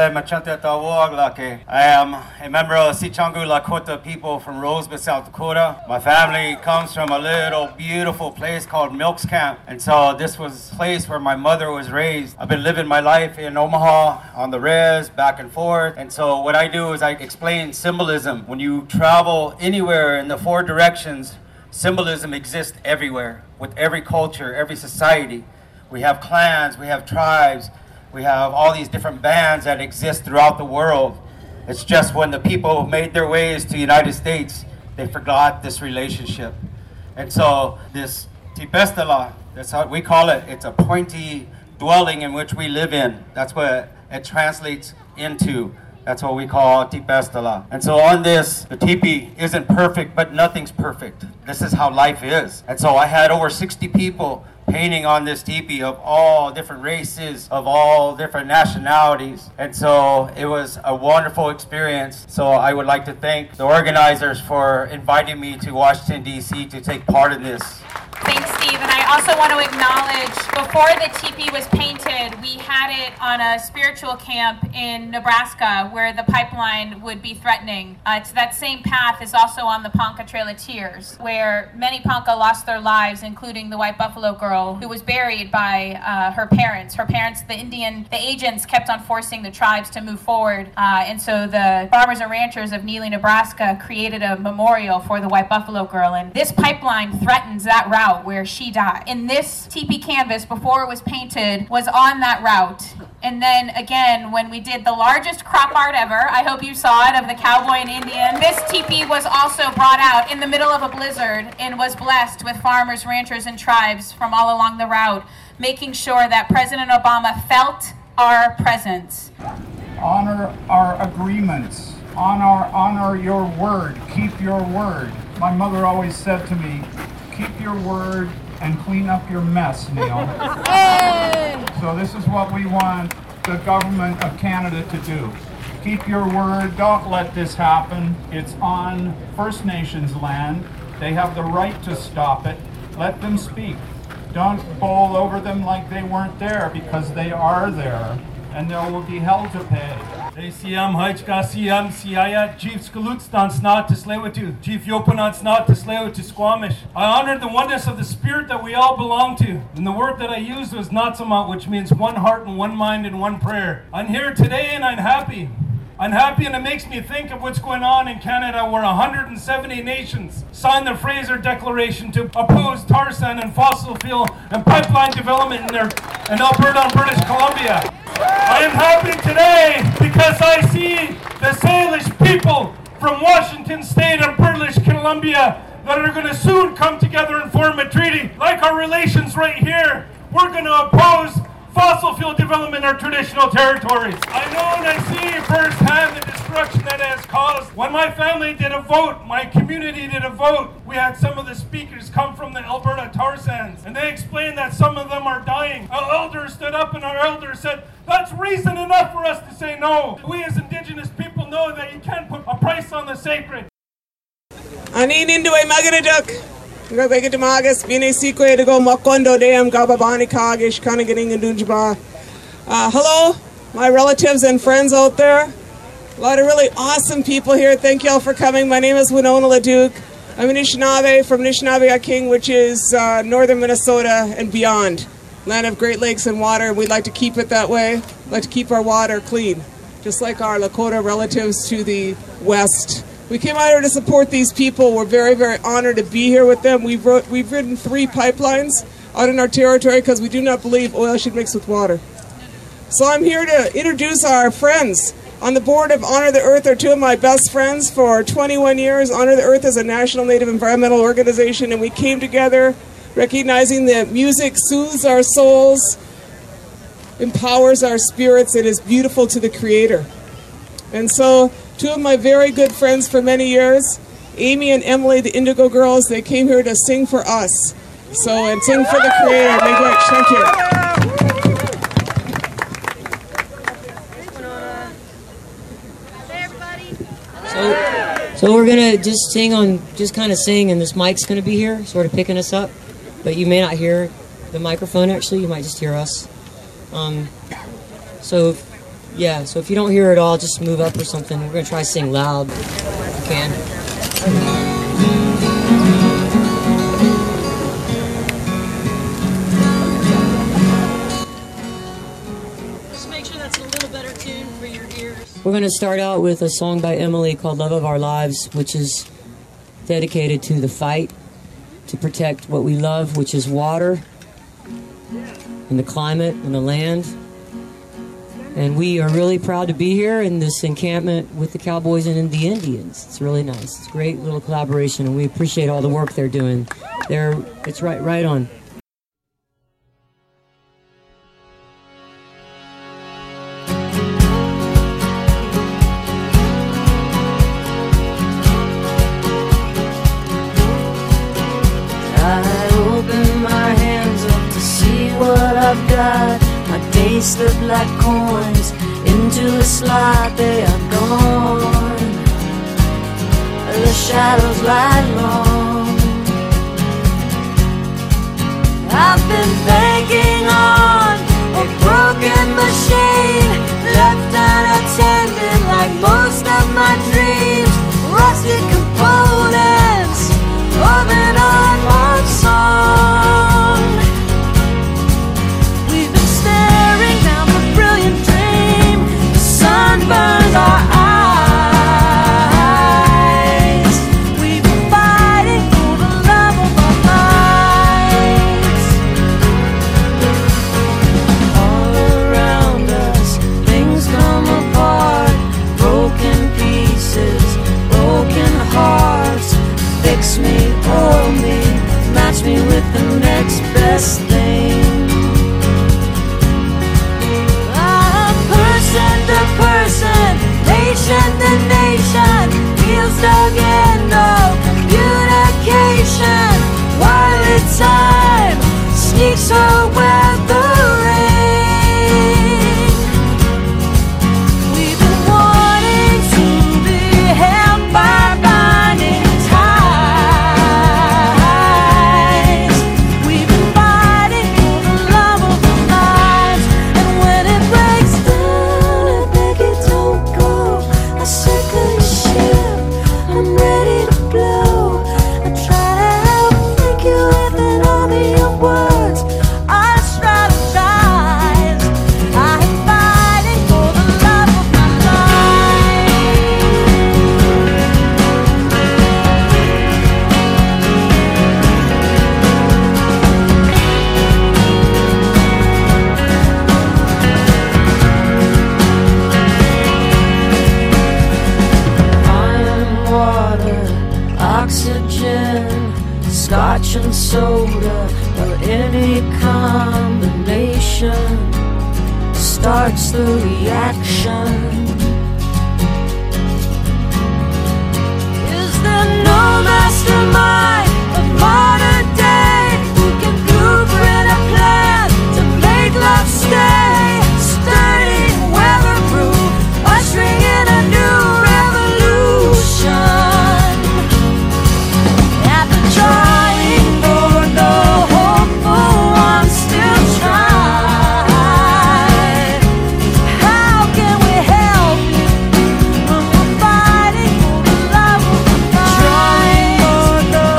am a member of Sichangu Lakota people from Rosebud, South Dakota. My family comes from a little beautiful place called Milks Camp. And so this was a place where my mother was raised. I've been living my life in Omaha on the res, back and forth. And so what I do is I explain symbolism. When you travel anywhere in the four directions, symbolism exists everywhere, with every culture, every society. We have clans, we have tribes, we have all these different bands that exist throughout the world. It's just when the people made their ways to the United States, they forgot this relationship. And so this Tipestala, that's how we call it, it's a pointy dwelling in which we live in. That's what it translates into. That's what we call Tipestala. And so on this, the teepee isn't perfect, but nothing's perfect. This is how life is. And so I had over sixty people painting on this teepee of all different races, of all different nationalities. And so it was a wonderful experience. So I would like to thank the organizers for inviting me to Washington, D C to take part in this. Thanks, Steve. And I also want to acknowledge, before the teepee was painted, we had it on a spiritual camp in Nebraska where the pipeline would be threatening. Uh, it's that same path is also on the Ponca Trail of Tears, where many Ponca lost their lives, including the White Buffalo Girl, who was buried by uh, her parents. Her parents, the Indian, the agents kept on forcing the tribes to move forward. Uh, and so the farmers and ranchers of Neely, Nebraska created a memorial for the White Buffalo Girl. And this pipeline threatens that route where she died. And this teepee canvas, before it was painted, was on that route. And then again, when we did the largest crop art ever, I hope you saw it, of the cowboy and Indian, this teepee was also brought out in the middle of a blizzard and was blessed with farmers, ranchers, and tribes from all along the route, making sure that President Obama felt our presence. Honor our agreements. Honor, honor your word. Keep your word. My mother always said to me, keep your word and clean up your mess, Neil. Hey! So this is what we want the government of Canada to do. Keep your word. Don't let this happen. It's on First Nations land. They have the right to stop it. Let them speak. Don't bowl over them like they weren't there, because they are there, and they will be held to pay. Siam Hajka Siam Siaya, Chief Skalutstans not to Slewatu, Chief Yopanats not to Slew to Squamish. I honor the oneness of the spirit that we all belong to. And the word that I used was Natsamat, which means one heart and one mind and one prayer. I'm here today and I'm happy. I'm happy, and it makes me think of what's going on in Canada, where one hundred seventy nations signed the Fraser Declaration to oppose tar sand and fossil fuel and pipeline development in, their, in Alberta and British Columbia. I am happy today because I see the Salish people from Washington State and British Columbia that are going to soon come together and form a treaty. Like our relations right here, we're going to oppose fossil fuel development in our traditional territories. I know and I see firsthand the destruction that it has caused. When my family did a vote, my community did a vote, we had some of the speakers come from the Alberta tar sands, and they explained that some of them are dying. Our elders stood up and our elders said, that's reason enough for us to say no. We as Indigenous people know that you can't put a price on the sacred. Anin Indue Magaraduk. Gabegitamagas, Bine Seque to go Makondo Dam, Gababani Kagish, Kanaganing and Dunjba. Hello, my relatives and friends out there. A lot of really awesome people here. Thank you all for coming. My name is Winona LeDuc. I'm an Anishinaabe from Anishinaabe-Aking, which is uh, northern Minnesota and beyond. Land of Great Lakes and water. We'd like to keep it that way. We'd like to keep our water clean, just like our Lakota relatives to the west. We came out here to support these people. We're very, very honored to be here with them. We've, wrote, we've ridden three pipelines out in our territory because we do not believe oil should mix with water. So I'm here to introduce our friends. On the board of Honor the Earth are two of my best friends for twenty-one years. Honor the Earth is a national Native environmental organization, and we came together recognizing that music soothes our souls. empowers our spirits and is beautiful to the Creator. And so, two of my very good friends for many years, Amy and Emily, the Indigo Girls, they came here to sing for us. So, and sing for the Creator. Thank you. So, so we're gonna just sing on, just kind of sing, and this mic's gonna be here, sort of picking us up. But you may not hear the microphone. Actually, you might just hear us. Um, so, yeah. So if you don't hear it all, just move up or something. We're gonna try to sing loud if you can. We're going to start out with a song by Emily called Love of Our Lives, which is dedicated to the fight to protect what we love, which is water and the climate and the land. And we are really proud to be here in this encampment with the Cowboys and the Indians. It's really nice. It's a great little collaboration, and we appreciate all the work they're doing. They're, it's right, right on. I've got my days slip like coins into a slot, they are gone. The shadows lie long. I've been banking on a broken machine, left unattended like most of my dreams. Rusted components of an unmarked song. Burns our eyes. We've been fighting for the love of our lives. All around us, things come apart. Broken pieces, broken hearts. Fix me, oil me, match me with the next best thing. Person, nation to nation, feels dug in, no communication. While time sneaks her weathering, we've been wanting to be held by binding ties. We've been fighting for the love of our lives, and when it breaks down, I'm ready to blow. I try to help make you with an army of words. I strategize. I'm fighting for the love of my oxygen, scotch and soda, or any combination starts the reaction. Is there no mastermind of modern day who can blueprint a plan to make love stay sturdy, weatherproof, ushering in a new revolution? Trying for the hopeful ones still try. How can we help you when we're fighting for the love of our lives? Trying for the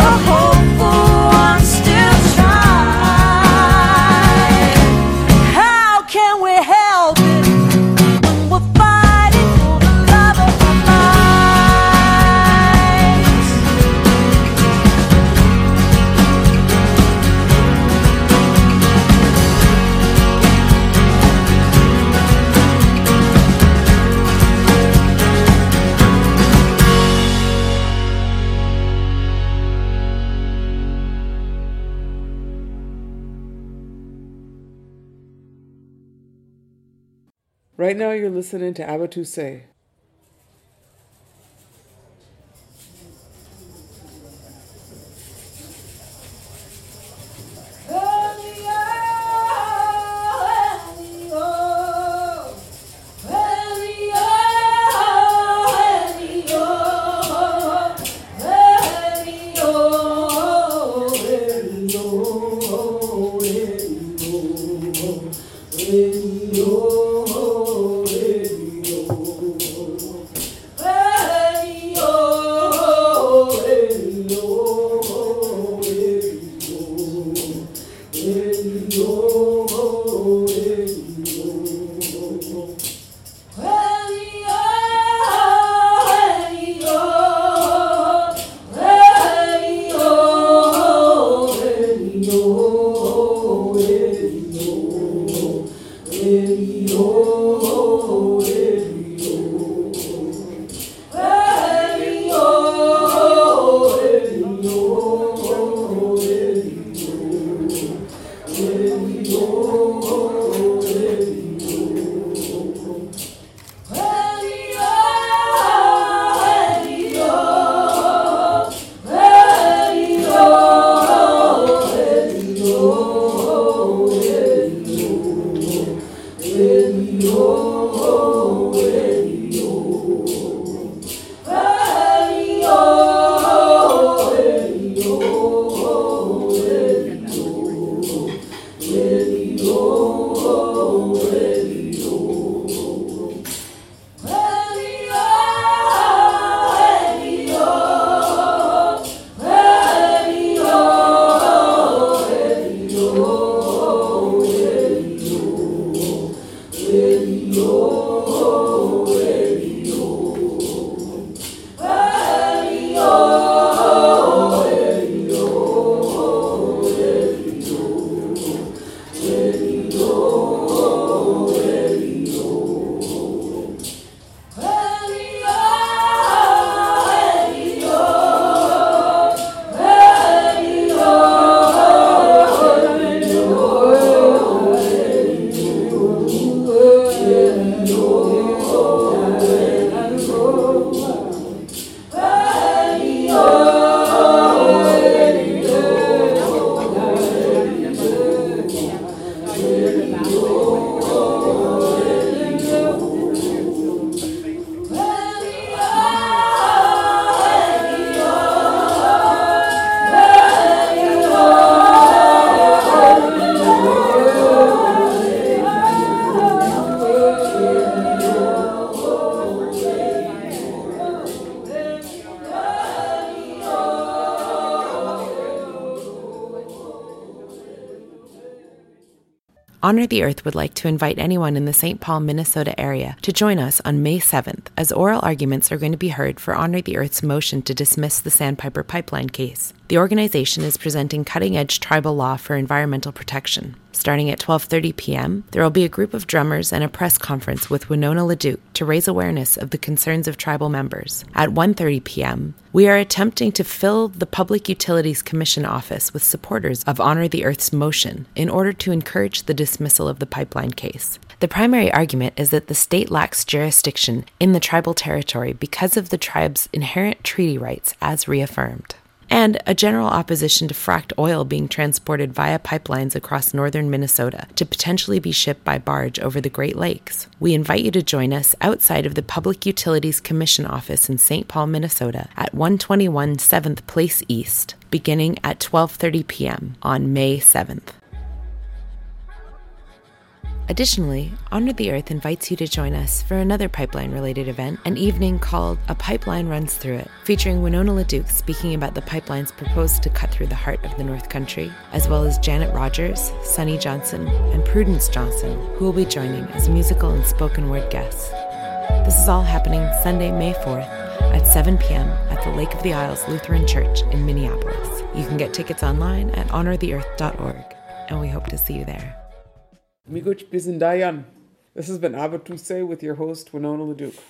Right now you're listening to Abattousé. Honor the Earth would like to invite anyone in the Saint Paul, Minnesota area to join us on May seventh, as oral arguments are going to be heard for Honor the Earth's motion to dismiss the Sandpiper Pipeline case. The organization is presenting cutting-edge tribal law for environmental protection. Starting at twelve thirty p.m., there will be a group of drummers and a press conference with Winona LaDuke to raise awareness of the concerns of tribal members. At one thirty p.m., we are attempting to fill the Public Utilities Commission office with supporters of Honor the Earth's motion in order to encourage the dismissal of the pipeline case. The primary argument is that the state lacks jurisdiction in the tribal territory because of the tribe's inherent treaty rights as reaffirmed, and a general opposition to fracked oil being transported via pipelines across northern Minnesota to potentially be shipped by barge over the Great Lakes. We invite you to join us outside of the Public Utilities Commission office in Saint Paul, Minnesota at one twenty-one seventh Place East, beginning at twelve thirty p.m. on May seventh. Additionally, Honor the Earth invites you to join us for another pipeline-related event, an evening called A Pipeline Runs Through It, featuring Winona LaDuke speaking about the pipelines proposed to cut through the heart of the North Country, as well as Janet Rogers, Sonny Johnson, and Prudence Johnson, who will be joining as musical and spoken word guests. This is all happening Sunday, May fourth at seven p.m. at the Lake of the Isles Lutheran Church in Minneapolis. You can get tickets online at honor the earth dot org, and we hope to see you there. Miguch Bizindayan. This has been Abattousé with your host, Winona LaDuke.